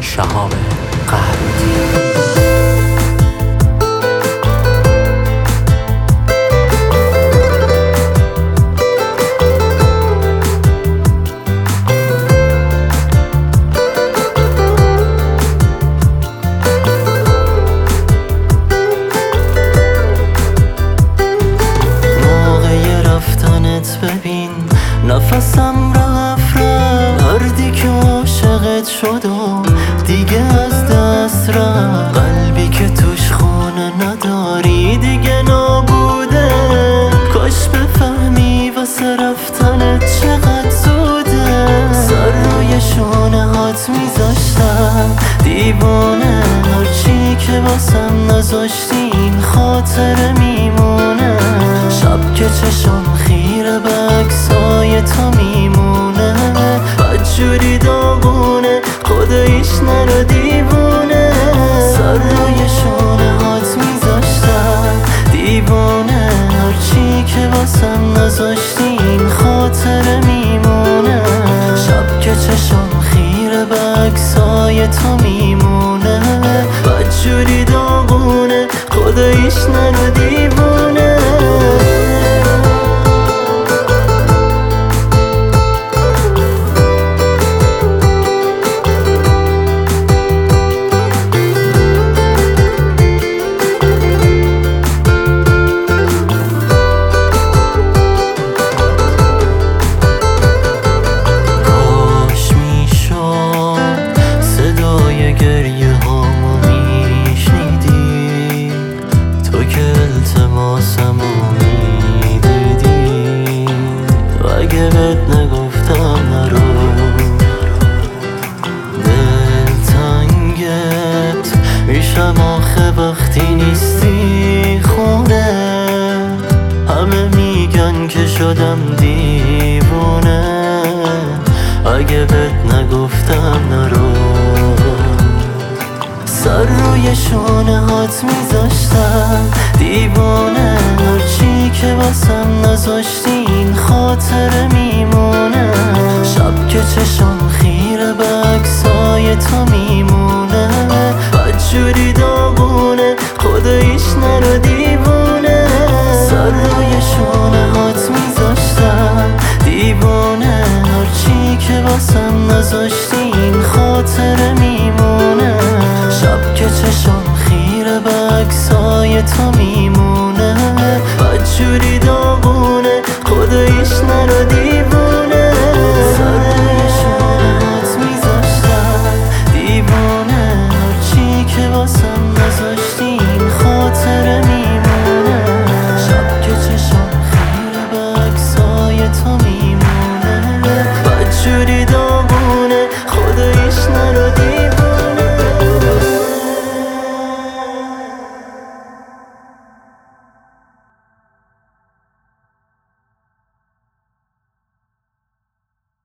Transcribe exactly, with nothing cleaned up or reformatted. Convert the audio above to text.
شهاب قهرودی. ببین نفسم رفت رفت، مردی که عاشقت شد و دیگه از دست رفت. قلبی که توش خونه نداری دیگه نابوده، کاش بفهمی واسه رفتنت چقدر زوده. سر روی شونه هات میذاشتم دیوانه، هرچی که واسم نذاشتی این خاطره میمونه. شب که چشم خیره به عکسای تو میمونه، بدجوری داغونه خداییش نرو دیوونه. سر روی شونه هات میذاشتم دیوانه، هرچی که واسم نذاشتی این خاطره میمونه. شب که چشم خیره به عکسای تو میمونه، بدجوری داغونه خداییش نرو دیوونه. گریه هامو میشنیدی تو که التماسمو میدیدی، و اگه بهت نگفتم نرو دلتنگت میشم آخه وقتی نیستی خونه. همه میگن که شدم دیوونه، اگه بهت نگفتم نرو. سر روی شونه هات میذاشتم دیوانه، هرچی که واسم نذاشتی این خاطره میمونه. شب که چشم خیره به عکسای تو میمونه، بدجوری داغونه خداییش نرو دیوونه. سر روی شونه هات میذاشتم دیوانه، هرچی که واسم نذاشتی این خاطره میمونه. شب که چشم خیره به عکسای تو می